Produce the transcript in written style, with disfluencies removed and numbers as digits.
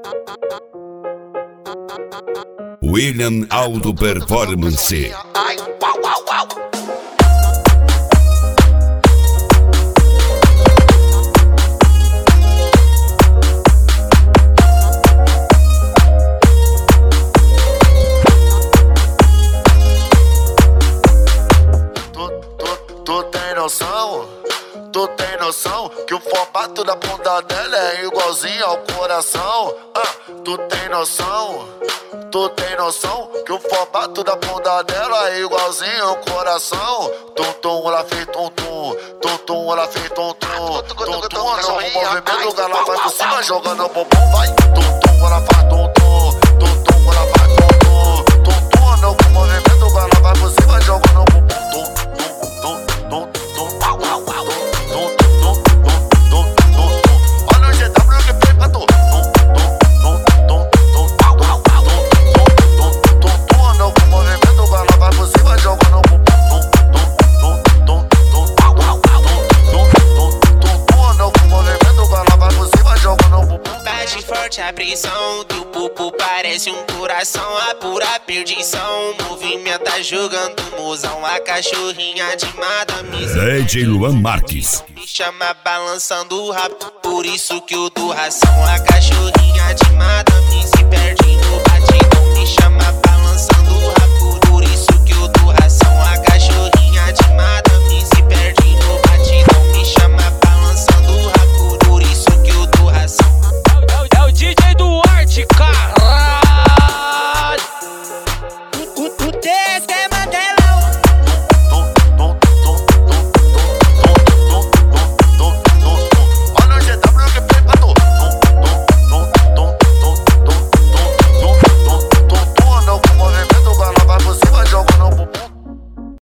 William Auto Performance. Ai, uau, uau, uau. Tu tem noção que o formato da bunda dela é igualzinho ao coração? Tu tem noção que o formato da bunda dela é igualzinho ao coração? Tum-tum, ela fez tum-tum, tum-tum, ela fez tum-tum, tum-tum, no movimento ela vai por cima jogando o bumbum, vai. Tum-tum, ela faz tum-tum, tum-tum, ela faz tum-tum, tum-tum, no movimento ela vai por cima jogando o bumbum, tum-tum. A prisão do pupo parece um coração, a pura perdição. Movimenta jogando mozão, a cachorrinha de madame. DJ Luan Marques. Me chama balançando o rabo, por isso que eu dou ração. A cachorrinha